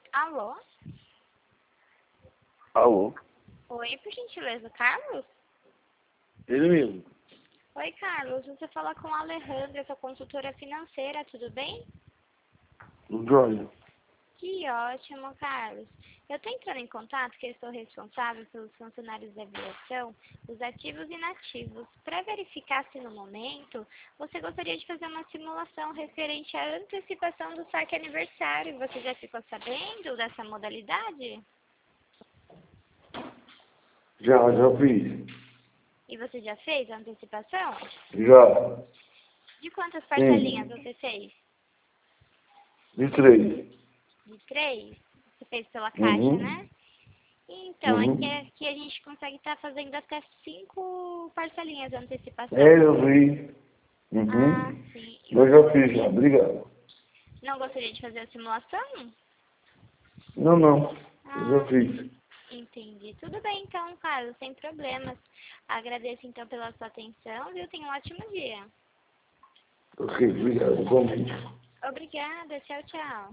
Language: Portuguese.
Alô? Alô? Oi, por gentileza, Carlos? Ele mesmo. Oi, Carlos, você fala com a Alejandra, sua consultora financeira, tudo bem? O Johnny. Que ótimo, Carlos. Eu estou entrando em contato que eu estou responsável pelos funcionários da aviação, os ativos e inativos. Para verificar se no momento você gostaria de fazer uma simulação referente à antecipação do saque aniversário. Você já ficou sabendo dessa modalidade? Já fiz. E você já fez a antecipação? Já. De quantas parcelinhas você fez? De 3. De 3? Você fez pela Caixa, Uhum. né? Então, Uhum. aqui a gente consegue estar fazendo até 5 parcelinhas de antecipação. Eu vi. Ah, Uhum. sim. E Eu você já fiz já. Obrigado. não gostaria de fazer a simulação? Não. Eu já Ah, fiz. entendi. Tudo bem, então, Carlos, sem problemas. Agradeço, então, pela sua atenção, viu? Tenha um ótimo dia. Ok, obrigado. Igualmente. Obrigada. Tchau, tchau.